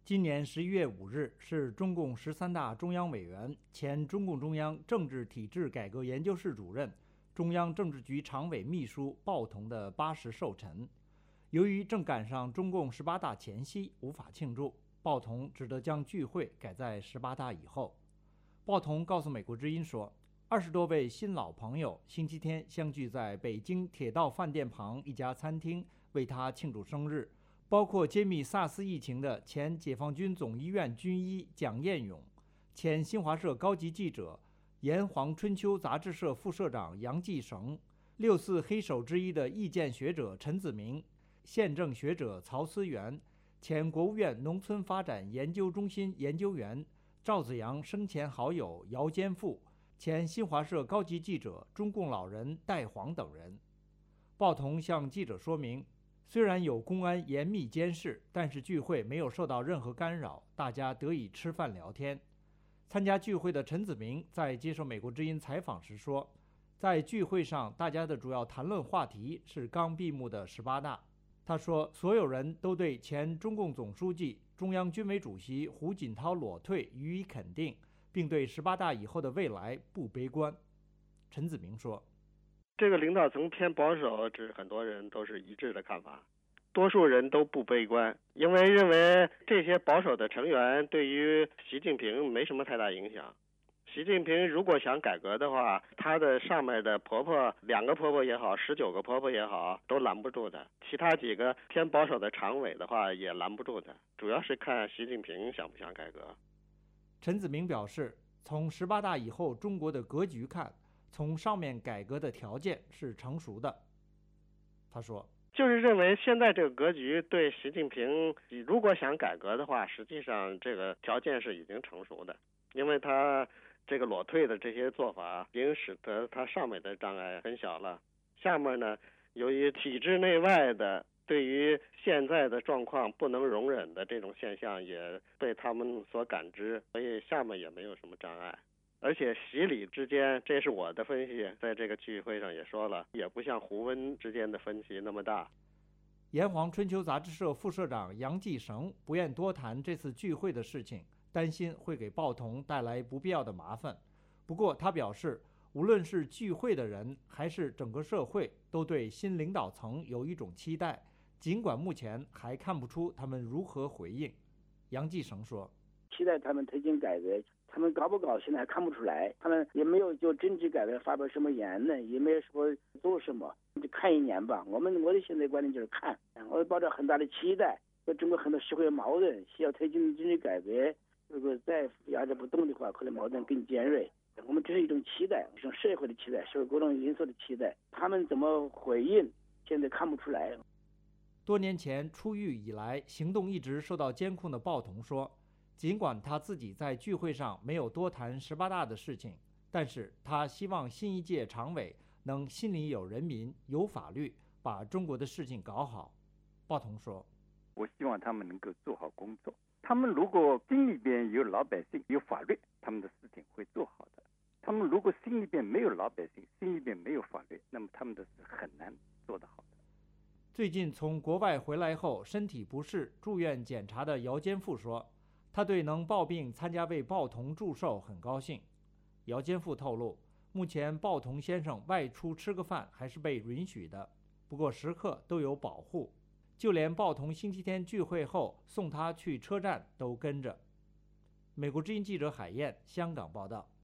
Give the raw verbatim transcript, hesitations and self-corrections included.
今年十一月五日是中共十三大中央委员、前中共中央政治体制改革研究室主任、中央政治局常委秘书鲍同的八十寿辰。由于正赶上中共十八大前夕，无法庆祝，鲍同只得将聚会改在十八大以后。鲍同告诉美国之音说，二十多位新老朋友星期天相聚在北京铁道饭店旁一家餐厅，为他庆祝生日。包括揭秘萨斯疫情的前解放军总医院军医蒋彦勇、前新华社高级记者、炎黄春秋杂志社副社长杨继绳、六四黑手之一的意见学者陈子明、宪政学者曹思源、前国务院农村发展研究中心研究员赵子阳生前好友姚坚富、前新华社高级记者中共老人戴煌等人。鲍同向记者说明，虽然有公安严密监视，但是聚会没有受到任何干扰，大家得以吃饭聊天。参加聚会的陈子明在接受美国之音采访时说，在聚会上大家的主要谈论话题是刚闭幕的十八大。他说，所有人都对前中共总书记、中央军委主席胡锦涛裸退予以肯定，并对十八大以后的未来不悲观。陈子明说， 这个领导层偏保守，这很多人都是一致的看法，多数人都不悲观，因为认为这些保守的成员对于习近平没什么太大影响。习近平如果想改革的话，他的上面的婆婆，两个婆婆也好，十九个婆婆也好，都拦不住的。其他几个偏保守的常委的话，也拦不住的。主要是看习近平想不想改革。 陈子明表示，从十八大以后中国的格局看，从上面改革的条件是成熟的。他说， 就是认为现在这个格局对习近平如果想改革的话，实际上这个条件是已经成熟的，因为他这个裸退的这些做法已经使得他上面的障碍很小了。下面呢，由于体制内外的对于现在的状况不能容忍的这种现象也被他们所感知，所以下面也没有什么障碍。而且习李之间，这是我的分析，在这个聚会上也说了，也不像胡温之间的分歧那么大。 炎黄春秋杂志社副社长杨继绳不愿多谈这次聚会的事情，担心会给鲍同带来不必要的麻烦。不过他表示，无论是聚会的人还是整个社会，都对新领导层有一种期待，尽管目前还看不出他们如何回应。杨继绳说， 期待他们推进改革，他们搞不搞现在还看不出来，他们也没有就政治改革发表什么言论，也没有说做什么，就看一年吧。我们我的现在观点就是看，我抱着很大的期待，中国很多社会矛盾需要推进政治改革，如果再压制不动的话，可能矛盾更尖锐。我们这是一种期待，一种社会的期待，社会各种因素的期待，他们怎么回应现在看不出来。 多年前出狱以来，行动一直受到监控的鲍同说，尽管他自己在聚会上没有多谈十八大的事情，但是他希望新一届常委能心里有人民、有法律，把中国的事情搞好。鲍同说， 我希望他们能够做好工作，他们如果心里边有老百姓、有法律，他们的事情会做好的。他们如果心里边没有老百姓，心里边没有法律，那么他们的事很难做得好的。 最近从国外回来后身体不适住院检查的姚坚富说，他对能抱病参加为鲍同祝寿很高兴。姚坚富透露，目前鲍同先生外出吃个饭还是被允许的，不过时刻都有保护，就连鲍同星期天聚会后送他去车站都跟着。美国之音记者海燕，香港报道。